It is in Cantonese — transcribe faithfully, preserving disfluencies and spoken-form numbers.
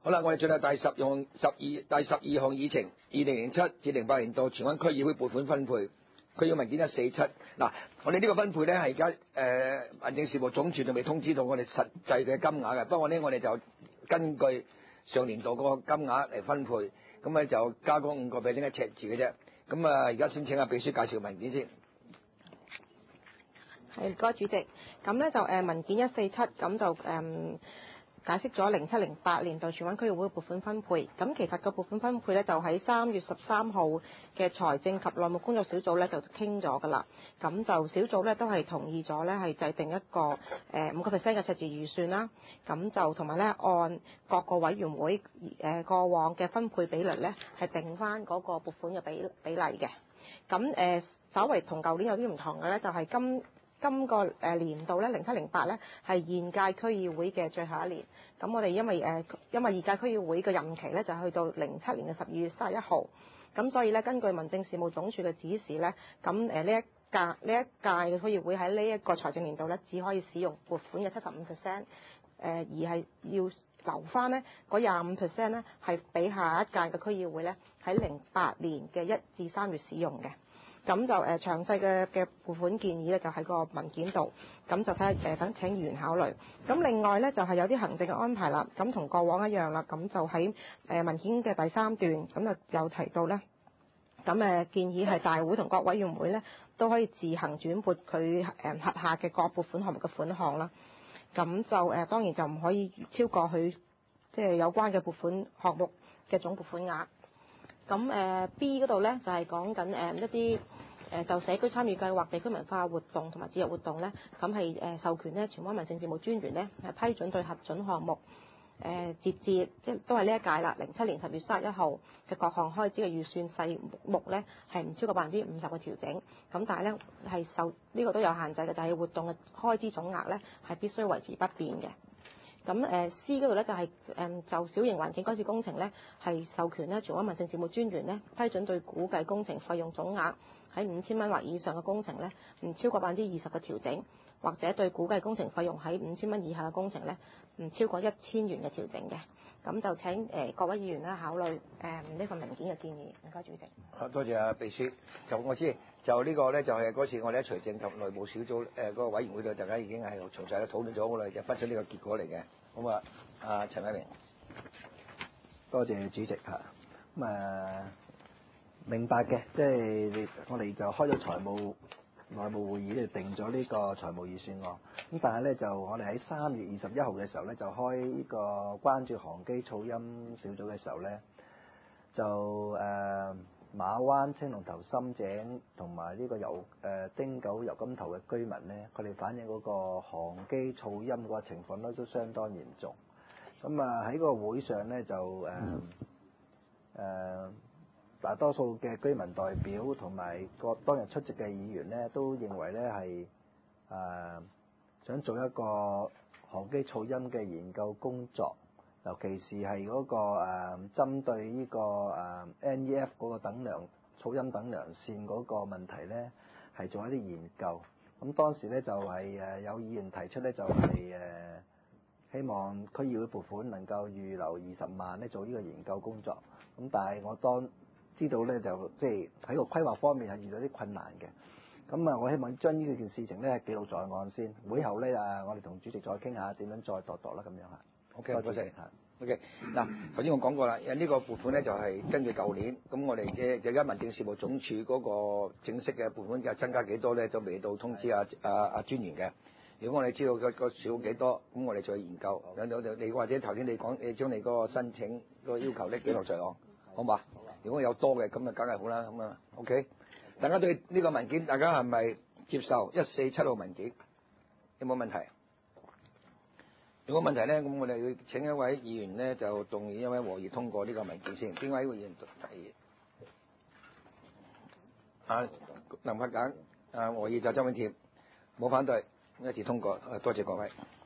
好啦，我哋進入第十項十二第十二項議程，二零零七至零八年度荃灣區議會撥款分配。區議文件一四七，嗱，我哋呢個分配咧係而家誒民政事務總署仲未通知到我哋實際嘅金額嘅，不過咧我哋就根據上年度嗰個金額嚟分配，咁咧就加嗰五個 percent 嘅赤字嘅啫。咁啊，而家先請阿秘書介紹文件先。 係，唔該主席。咁咧就誒文件一四七，咁就誒。嗯解釋咗零七零八年度荃灣區議會撥款分配，咁其實個撥款分配咧就喺三月十三號嘅財政及內務工作小組咧就傾咗噶啦，咁就小組咧都係同意咗咧係制定一個誒五個 percent 嘅赤字預算啦，咁就同埋咧按各個委員會誒過往嘅分配比率咧係定翻嗰個撥款嘅比比例嘅，咁誒稍為同舊年有啲唔同嘅咧就係今今個誒年度咧零七零八咧係現屆區議會嘅最後一年，咁我哋因為誒因為現屆區議會嘅任期咧就去到零七年嘅十二月三十一號，咁所以咧根據民政事務總署嘅指示咧，咁誒呢一屆呢一屆嘅區議會喺呢一個財政年度咧只可以使用撥款嘅七十五 percent，誒而係要留翻呢嗰廿五 percent 咧係俾下一屆嘅區議會咧喺零八年嘅一至三月使用嘅。咁就誒詳細嘅嘅撥款建議咧，就喺個文件度，咁就睇下誒等請議員考慮。咁另外咧就係有啲行政嘅安排啦，咁同過往一樣啦，咁就喺誒文件嘅第三段，咁就有提到咧，咁誒建議係大會同各委員會咧都可以自行轉撥佢誒轄下嘅各撥款項目嘅款項啦。咁就誒當然就唔可以超過佢即係有關嘅撥款項目嘅總撥款額。咁誒 B 嗰度咧就係講緊誒一啲誒就社區參與計劃、地區文化活動同埋節日活動咧，咁係誒授權咧荃灣民政事務專員咧係批准對核准項目誒截至即係都係呢一屆啦，零七年十月三十一號嘅各項開支嘅預算細目咧係唔超過百分之五十嘅調整，咁但係咧係受呢個都有限制嘅，就係活動嘅開支總額咧係必須維持不變嘅。咁誒 C 嗰度咧就係誒就小型環境改善工程咧係授權咧荃灣民政事務專員咧批准對估計工程費用總額喺五千蚊或以上嘅工程咧唔超過百分之二十嘅調整，或者對估計工程費用喺五千蚊以下嘅工程咧唔超過一千元嘅調整嘅。咁就請誒各位議員咧考慮誒呢份文件嘅建議。唔該主席。 好多謝啊秘書。就我知就呢個咧就係嗰次我哋喺財政及內務小組誒嗰個委員會度，大家已經係詳細嘅討論咗，我哋就分出呢個結果嚟嘅。好啊，阿陳偉明。 多謝主席嚇。咁啊明白嘅，即係我哋就開咗財務內務會議咧，定咗呢個財務預算案。咁但係咧就我哋喺三月二十一號嘅時候咧，就開呢個關注航機噪音小組嘅時候咧，就誒、呃、馬灣青龍頭深井同埋呢個油誒、呃、汀九油柑頭嘅居民咧，佢哋反映嗰個航機噪音嗰個情況咧都相當嚴重。咁啊喺個會上咧就誒誒、呃呃、大多數嘅居民代表同埋個當日出席嘅議員咧，都認為咧係誒想做一個航機噪音嘅研究工作。尤其是係嗰、那個誒、呃、針對呢、這個誒、呃、N E F 嗰個等量噪音等量線嗰個問題咧，係做一啲研究。咁當時咧就係、是、誒有議員提出咧，就係、是、誒、呃、希望區議會撥款能夠預留二十萬咧做呢個研究工作。咁但係我當知道咧就即係喺個規劃方面係遇到啲困難嘅。咁啊，我希望將呢件事情咧記錄在案先。會後咧啊，我哋同主席再傾下點樣再度度啦咁樣嚇。 O.K. 多謝。O.K. 嗱，頭先我講過啦，呢個撥款咧就係根據舊年，咁我哋嘅而家民政事務總署嗰個正式嘅撥款嘅增加幾多咧，就未到通知阿阿阿專員嘅。如果我哋知道個個少幾多，咁我哋再研究。有有你或者頭先你講，你將你嗰個申請個要求咧記錄在案，好嘛？如果有多嘅，咁啊梗係好啦，咁啊 O.K. 大家對呢個文件，大家係咪接受一四七號文件？有冇問題？如果問題咧，咁我哋要請一位議員咧，就動議一位和議通過呢個文件先。邊位議員提議？啊，林柏簡，啊和議就周永貼，冇反對，一致通過。多謝各位。